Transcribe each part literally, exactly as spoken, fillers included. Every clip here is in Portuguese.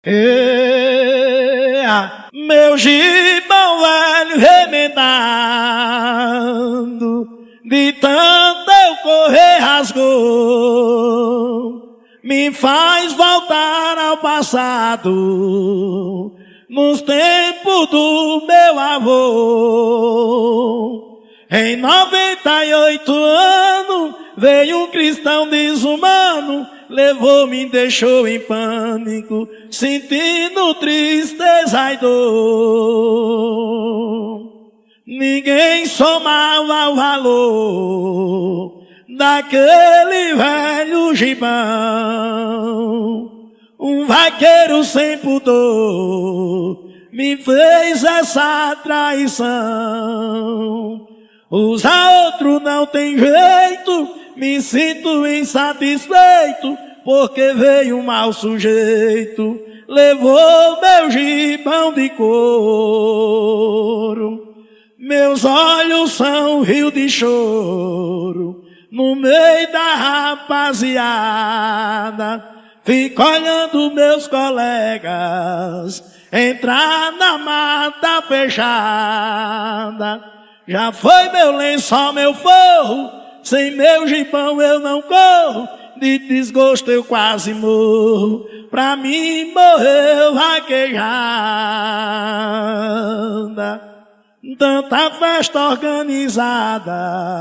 Ea, meu gibão velho remendado, de tanto eu correr rasgou, me faz voltar ao passado, nos tempos do meu avô. Em noventa e oito anos, veio um cristão desumano, levou-me e deixou em pânico, sentindo tristeza e dor. Ninguém somava o valor daquele velho gibão. Um vaqueiro sem pudor me fez essa traição. Usar outro não tem jeito, me sinto insatisfeito, porque veio um mau sujeito, levou meu gibão de couro. Meus olhos são um rio de choro, no meio da rapaziada, fico olhando meus colegas entrar na mata fechada. Já foi meu lençol, meu forro, sem meu gibão eu não corro, de desgosto eu quase morro, pra mim morreu vaquejada. Tanta festa organizada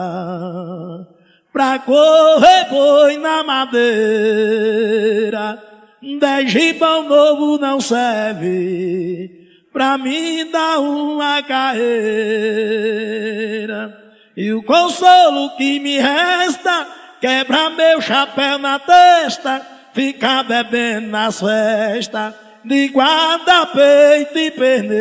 pra correr boi na madeira, dez gibão novo não serve pra mim dar uma carreira. E o consolo que me resta, quebra meu chapéu na testa, ficar bebendo nas festas de guarda-peito e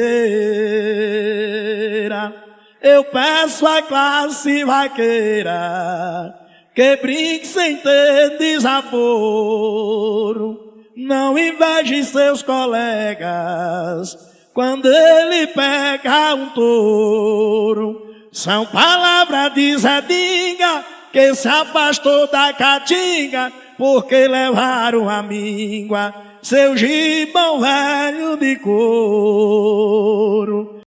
perneira. Eu peço à classe vaqueira que brinque sem ter desaforo, não inveje seus colegas quando ele pega um touro. São palavras de Zé Dinga, que se afastou da caatinga, porque levaram a míngua seu gibão velho de couro.